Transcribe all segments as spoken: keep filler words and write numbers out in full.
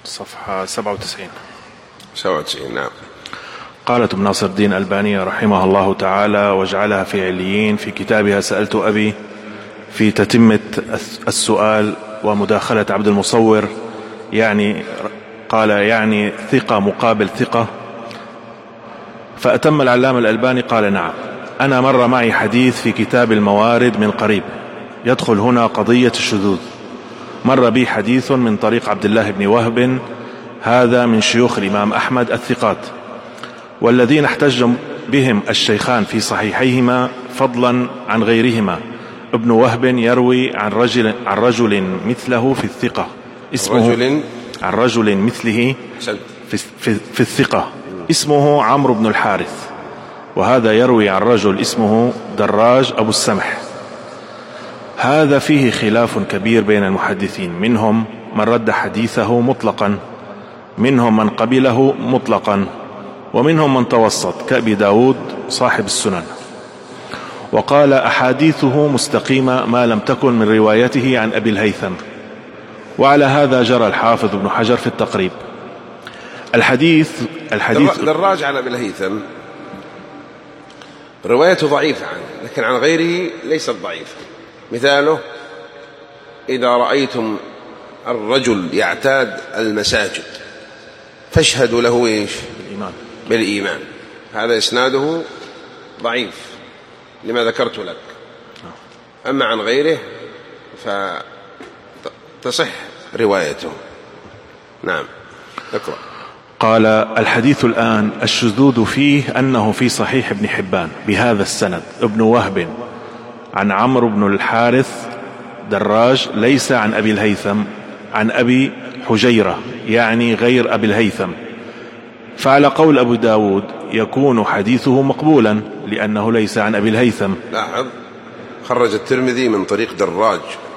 صفحة سبعة وتسعين. سبعة وتسعين نعم. قالت ابن ناصر الدين الألباني رحمه الله تعالى وجعلها في عليين في كتابها سألت أبي في تتمة السؤال ومداخلة عبد المصور، يعني قال يعني ثقة مقابل ثقة، فأتم العلامة الألباني قال نعم، أنا مر معي حديث في كتاب الموارد من قريب يدخل هنا قضية الشذوذ، مر بي حديث من طريق عبد الله بن وهب، هذا من شيوخ الإمام أحمد الثقات، والذين احتج بهم الشيخان في صحيحيهما فضلا عن غيرهما. ابن وهب يروي عن رجل, عن رجل مثله في الثقة اسمه رجل عن رجل مثله في, في, في الثقة اسمه عمرو بن الحارث، وهذا يروي عن رجل اسمه دراج أبو السمح. هذا فيه خلاف كبير بين المحدثين، منهم من رد حديثه مطلقا، منهم من قبله مطلقا، ومنهم من توسط كأبي داود صاحب السنن، وقال أحاديثه مستقيمة ما لم تكن من روايته عن أبي الهيثم، وعلى هذا جرى الحافظ ابن حجر في التقريب. الحديث الحديث دراج عن أبي الهيثم روايته ضعيفة عنه، لكن عن غيره ليست ضعيفة. مثاله إذا رأيتم الرجل يعتاد المساجد فاشهدوا له إيش؟ بالإيمان. بالإيمان. هذا إسناده ضعيف لما ذكرت لك، أما عن غيره فتصح روايته. نعم اقرأ. قال الحديث الآن الشذوذ فيه أنه في صحيح ابن حبان بهذا السند ابن وهب عن عمرو بن الحارث دراج ليس عن أبي الهيثم عن أبي حجيرة، يعني غير أبي الهيثم، فعلى قول أبو داود يكون حديثه مقبولا لأنه ليس عن أبي الهيثم. لاحظ خرج الترمذي من طريق دراج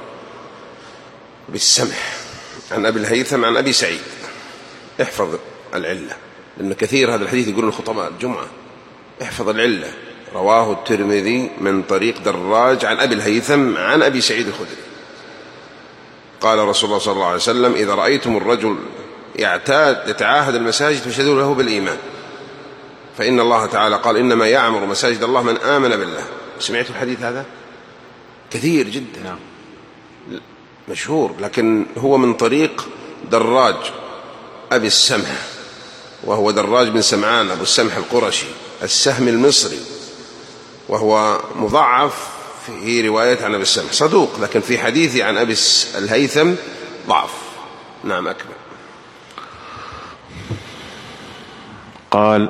بالسمح عن أبي الهيثم عن أبي سعيد. احفظ العلة، لأن كثير هذا الحديث يقولون الخطباء الجمعة، احفظ العلة. رواه الترمذي من طريق دراج عن أبي الهيثم عن أبي سعيد الخدري قال رسول الله صلى الله عليه وسلم إذا رأيتم الرجل يعتاد يتعاهد المساجد فاشهدوا له بالإيمان، فإن الله تعالى قال إنما يعمر مساجد الله من آمن بالله. سمعت الحديث هذا كثير جدا مشهور، لكن هو من طريق دراج أبي السمح، وهو دراج بن سمعان أبو السمح القرشي السهم المصري، وهو مضعف في رواية عن أبي السمح، صدوق لكن في حديثي عن أبي الهيثم ضعف. نعم أكمل. قال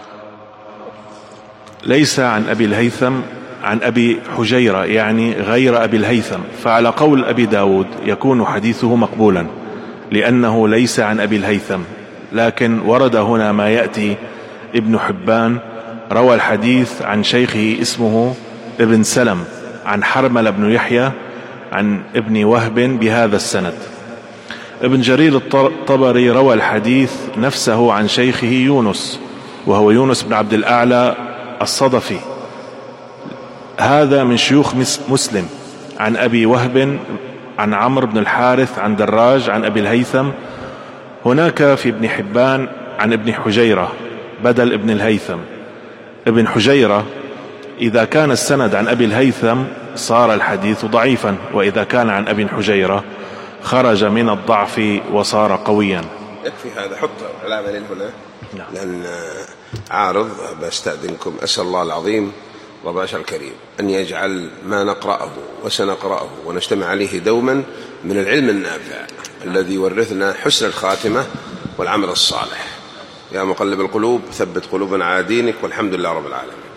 ليس عن أبي الهيثم عن أبي حجيرة، يعني غير أبي الهيثم، فعلى قول أبي داود يكون حديثه مقبولا لأنه ليس عن أبي الهيثم، لكن ورد هنا ما يأتي ابن حبان روى الحديث عن شيخه اسمه ابن سلم عن حرمل بن يحيى عن ابن وهب بهذا السند. ابن جرير الطبري روى الحديث نفسه عن شيخه يونس، وهو يونس بن عبد الأعلى الصدفي، هذا من شيوخ مسلم عن أبي وهب عن عمرو بن الحارث عن دراج عن أبي الهيثم. هناك في ابن حبان عن ابن حجيرة بدل ابن الهيثم. ابن حجيرة إذا كان السند عن أبي الهيثم صار الحديث ضعيفا، وإذا كان عن أبي حجيرة خرج من الضعف وصار قويا. يكفي هذا، حط علامة هنا لأن عارض. بستأذنكم، أسأل الله العظيم رب العرش الكريم أن يجعل ما نقرأه وسنقرأه ونجتمع عليه دوما من العلم النافع الذي يورثنا حسن الخاتمة والعمل الصالح. يا مقلب القلوب ثبت قلوبنا على دينك، والحمد لله رب العالمين.